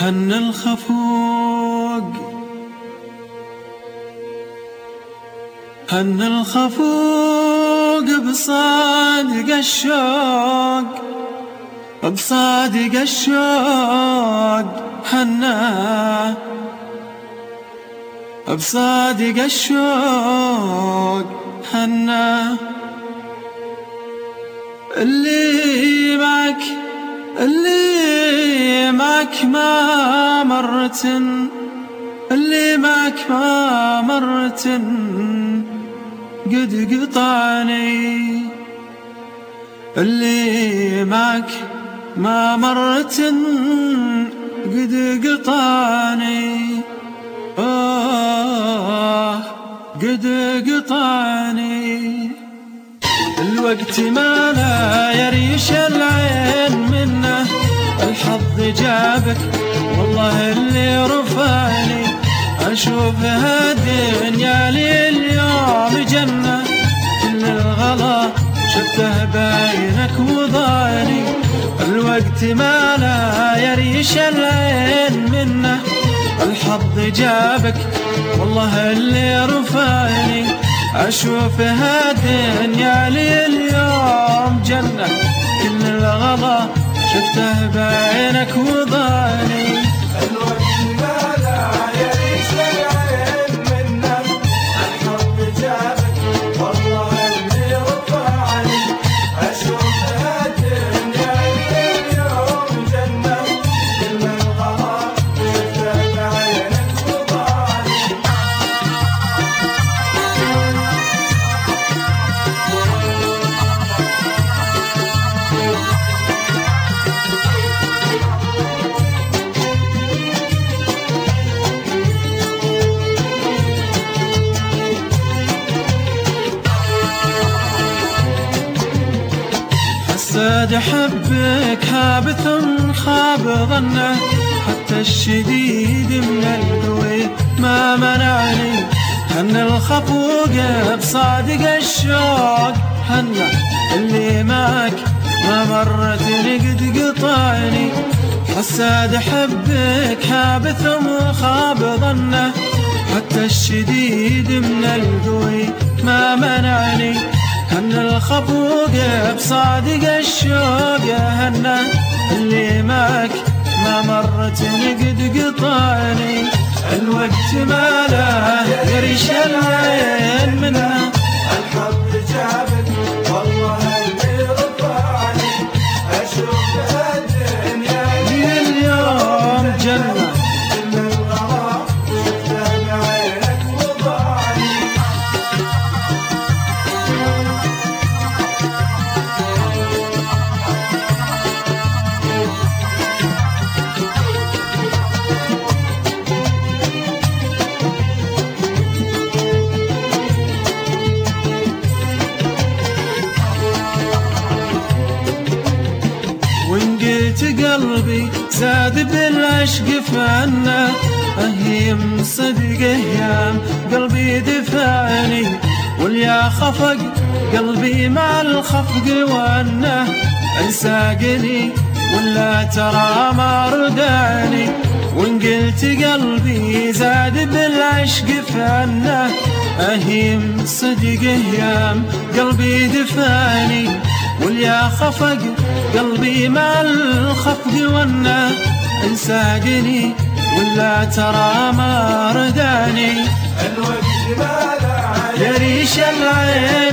هن الخفوق هن الخفوق بصادق الشوق بصادق الشوق هنا بصادق الشوق هنا اللي معك ما مرت اللي معك ما مرت قد قطعني اللي معك ما مرت قد قطعني قد قطعني الوقت ما لا يريش العين منه الحظ جابك والله اللي رفعني أشوف هالدنيا لي اليوم جنة كل الغلا شفته بينك وضاني الوقت ما لا يريش العين منه الحظ جابك والله اللي رفعني أشوف هالدنيا لي اليوم جنة كل الغلا شفته بينك وضاني الوقت ما لا يريش العين منه الحظ جابك والله اللي رفعني أشوف هالدنيا لي اليوم جنة كل الغلا شفته بينك وضاني حساد حبك حابث خاب ظنه حتى الشديد من القوي ما منعني هن الخفوق بصادق الشوق هن اللي معك ما مرت قد قطعني حساد حبك حابث خاب ظنه حتى الشديد من القوي ما منعني هن الخفوق بصادق الشوق هن اللي معك ما مرت قد قطعني الوقت ما لا يريش العين منه الحظ جابك والله اللي رفعني أشوف الدنيا لي اليوم جنة كل الغلا شفته بعينك وضعني قلبي زاد بالعشق فانا أهيم صدق أيام قلبي دفعني واليا خفق قلبي مع الخفق وأنه انساقني ولا ترى ما ردعني وإن قلت قلبي زاد بالعشق فانا أهيم صدق أيام قلبي دفعني واليا خفق قلبي مع الخفق وانه انساقني ولا ترى ما رداني الوقت ما لا يريش العين